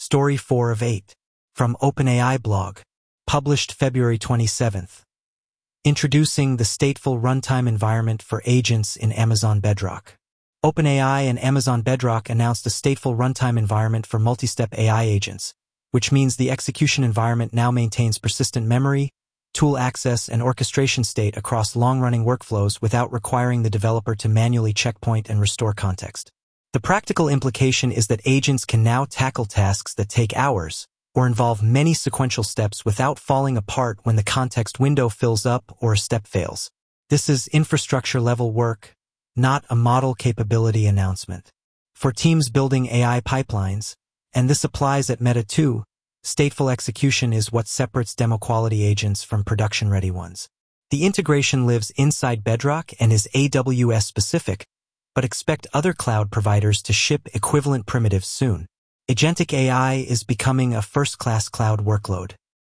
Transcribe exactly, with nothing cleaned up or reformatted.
Story four of eight. From OpenAI blog. Published February twenty-seventh. Introducing the stateful runtime environment for agents in Amazon Bedrock. OpenAI and Amazon Bedrock announced a stateful runtime environment for multi-step A I agents, which means the execution environment now maintains persistent memory, tool access, and orchestration state across long-running workflows without requiring the developer to manually checkpoint and restore context. The practical implication is that agents can now tackle tasks that take hours or involve many sequential steps without falling apart when the context window fills up or a step fails. This is infrastructure-level work, not a model capability announcement. For teams building A I pipelines, and this applies at Meta too, stateful execution is what separates demo-quality agents from production-ready ones. The integration lives inside Bedrock and is A W S-specific, but expect other cloud providers to ship equivalent primitives soon. Agentic A I is becoming a first-class cloud workload.